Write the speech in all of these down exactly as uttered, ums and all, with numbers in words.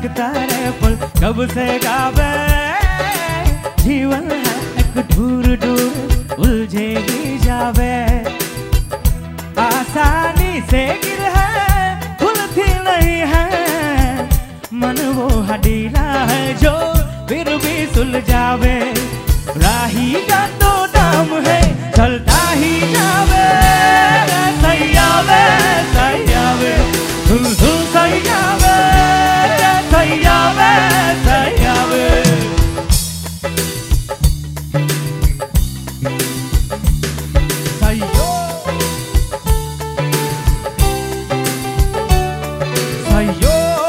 धड़कता रे पुल कब से गावे जीवन है एक दूर दूर उलझे ही जावे आसानी से गिर है खुलती नहीं है मन वो हडीला है जो फिर भी सुलझावे राही का तो नाम है चलता ही जावे सैयावे सैयावे सुन सुन सैयावे सैयावे सैयावे सैयो सैयो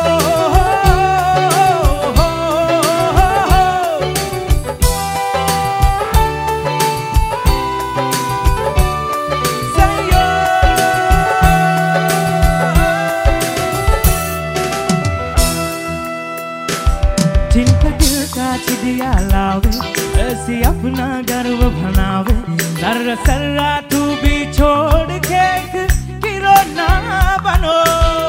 जिनका दिल का चिड़िया लावे ऐसी अपना गर्व बनावे सर्रा सर्रा तू भी छोड़ के गिरो ना बनो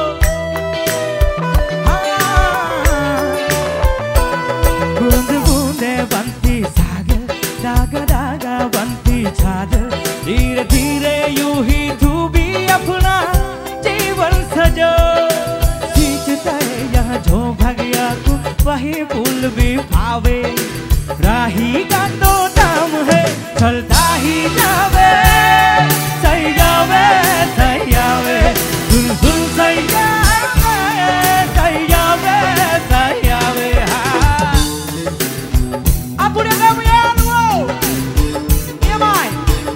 बूंद बूंदे बनती सागर दागा दागा बनती चादर धीरे धीरे यूं ही तू भी अपना जीवन सजो सींचता है यहाँ जो भगिया तू वही फूल भी भावे राही का तो नाम है चलता ही जावे सैयावे सैयावे सुन सुन सैयावे सैयावे सैयावे हाँ अब उड़े गए यार वो ये भाई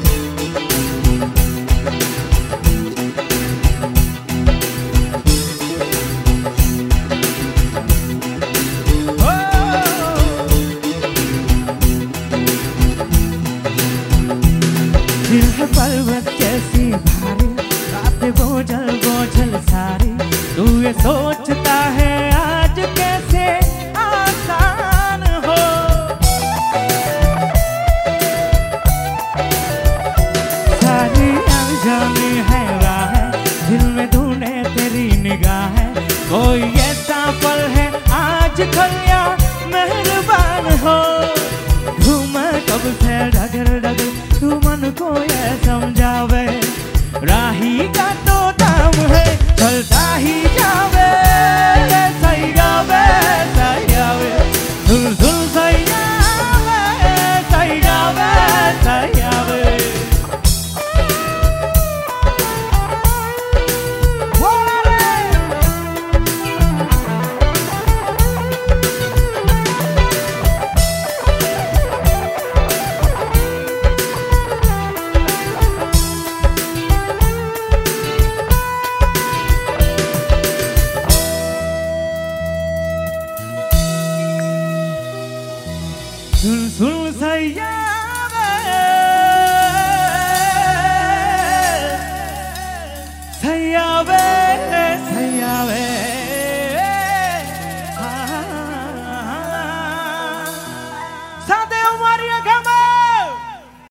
दिल है पर्वत जैसी भारी रातें बोझल बोझल सारी तू ये सोचता है आज कैसे आसान हो सारी अनजानी है राहें दिल में ढूंढे तेरी निगाहें कोई ऐसा पल है आज कन्या मेहरबान हो घूम कब से डगर डगर तू मन को ये समझावे राही का तो नाम है चलता ही जावे सैयावे सैयावे सुन सुन सैयावे सैयावे सैयावे सुन सुन सैया